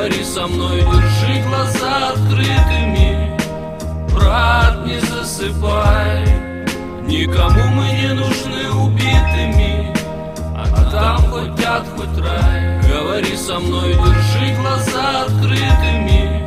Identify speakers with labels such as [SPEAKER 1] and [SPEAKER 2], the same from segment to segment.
[SPEAKER 1] Говори со мной, держи глаза открытыми, брат, не засыпай. Никому мы не нужны убитыми, а там хоть ад, хоть рай. Говори со мной, держи глаза открытыми,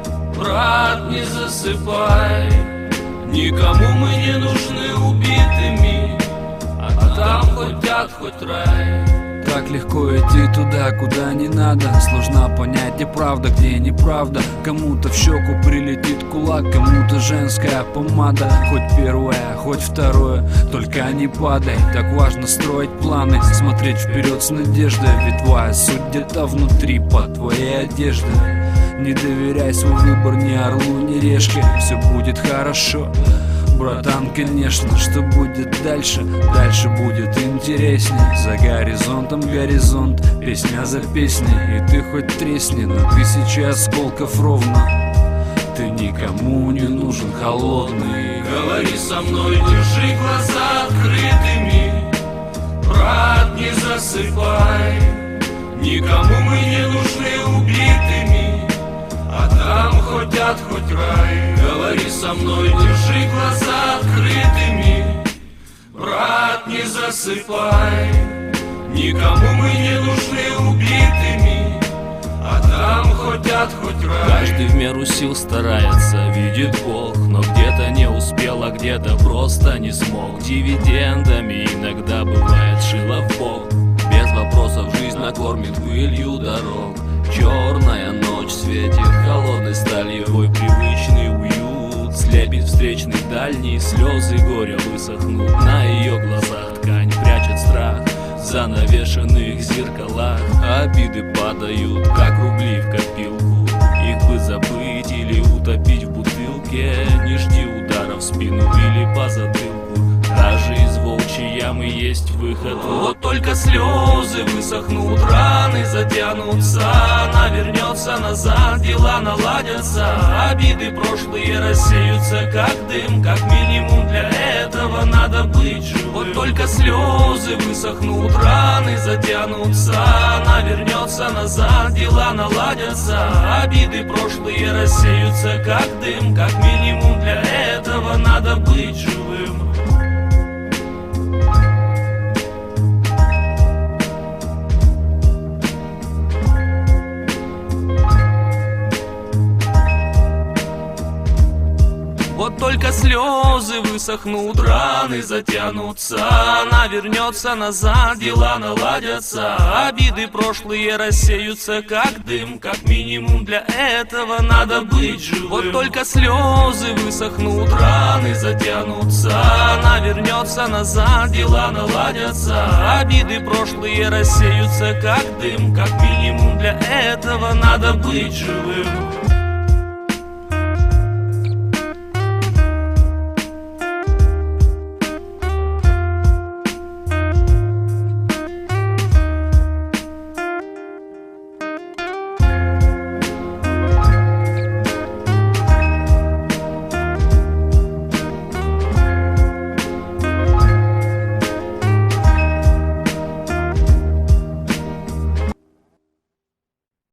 [SPEAKER 1] брат, не засыпай. Никому мы не нужны убитыми, а там хоть ад, хоть рай.
[SPEAKER 2] Так легко идти туда, куда не надо. Сложно понять, где правда, где неправда. Кому-то в щеку прилетит кулак, кому-то женская помада. Хоть первое, хоть второе, только не падай. Так важно строить планы, смотреть вперед с надеждой. Ведь твоя суть где-то внутри, под твоей одеждой. Не доверяй свой выбор ни орлу, ни решке. Все будет хорошо, братан, конечно. Что будет дальше? Дальше будет интересней. За горизонтом горизонт, песня за песней. И ты хоть тресни на тысячи осколков ровно. Ты никому не нужен холодный.
[SPEAKER 1] Говори со мной, держи глаза открытыми, брат, не засыпай. Никому мы не нужны убитыми, а там хоть ад, хоть рай. Говори со мной, держи глаза открытыми, брат, не засыпай. Никому мы не нужны убитыми, а там хоть ад, хоть рай.
[SPEAKER 3] Каждый в меру сил старается, видит Бог, но где-то не успел, а где-то просто не смог. Дивидендами иногда бывает шило в бок. Без вопросов жизнь накормит пылью дорог. Черная ночь светит холодной сталью, твой привычный уют слепит встречный дальний. Слезы горя высохнут на ее глазах, ткань прячет страх в занавешенных зеркалах. Обиды падают, как рубли в копилку, их бы забыть или утопить в бутылке. Не жди удара в спину или по затылку, даже из волчьей ямы есть выход.
[SPEAKER 1] Вот только слезы высохнут, раны затянутся, она вернется назад, дела наладятся. Обиды прошлые рассеются, как дым, как минимум для этого надо быть живым. Вот только слезы высохнут, раны затянутся, она вернется назад, дела наладятся. Обиды прошлые рассеются, как дым, как минимум для этого надо быть живым. Вот только слезы высохнут, раны затянутся, она вернется назад, дела наладятся. Обиды прошлые рассеются, как дым, как минимум для этого надо быть живым. Вот только слезы высохнут, раны затянутся, она вернется назад, дела наладятся. Обиды прошлые рассеются, как дым, как минимум для этого надо быть живым.